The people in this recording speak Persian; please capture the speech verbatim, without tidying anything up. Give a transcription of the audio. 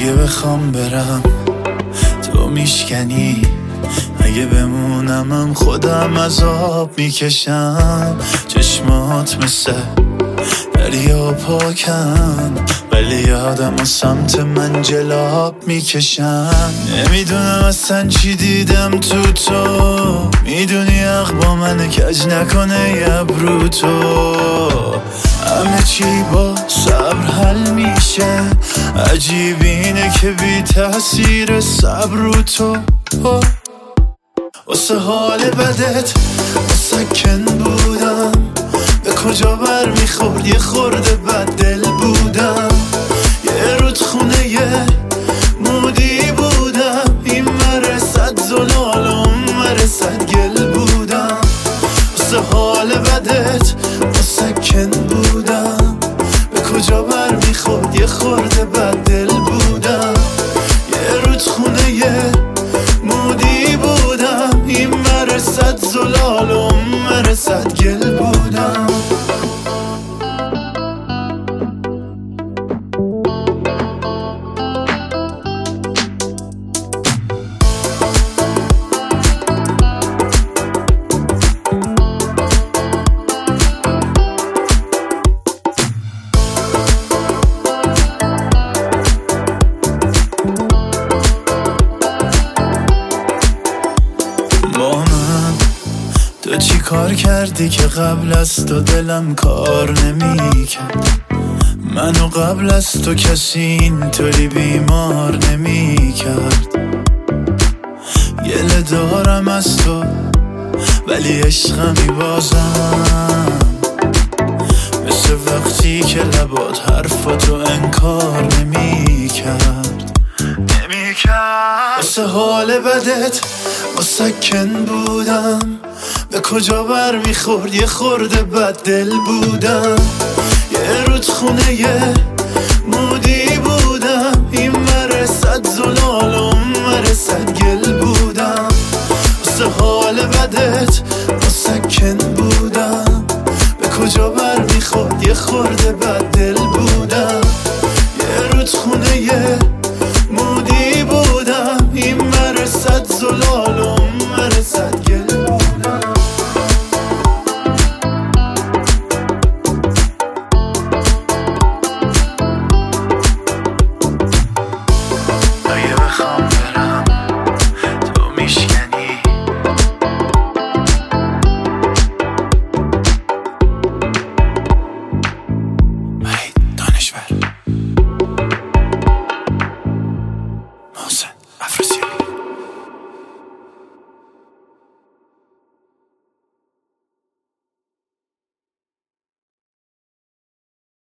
اگه بخوام برم تو میشکنی، اگه بمونمم خودم عذاب میکشم. چشمات مثل دریا پاکن ولی یادم و سمت من جلاب میکشن. نمیدونم اصلا چی دیدم تو تو، میدونی حق با من کج نکنه ابرو تو. همه چی با صبر حل میشه، عجیب اینه که بی تأثیر صبر رو تو. واسه حال بدت مسکن بودم، به کجا بر میخورد یه خورده بد دل بودم. یه رودخونه یه مودی بودم، این مرسد زلال و اون مرسد گل بودم. واسه حال بدت مسکن بودم، به کجا بر میخورد یه خورده بد دل بودم. یه رودخونه یه مودی بودم، این مرسد زلال و اون مرسد گل بودم. تو چی کار کردی که قبل از تو دلم کار نمی‌کرد؟ منو قبل از تو کسی اینطوری بیمار نمی‌کرد. گله دارم از تو ولی عشقمی بازم، مثل وقتی که لبات حرفاتو انکار نمی‌کرد نمی‌کرد. واسه حال بدت مسکن بودم، به کجا بر میخورد یه خورده بد دل بودم. یه رودخونه یه مودی بودم، این مرسد زلال و اون مرسد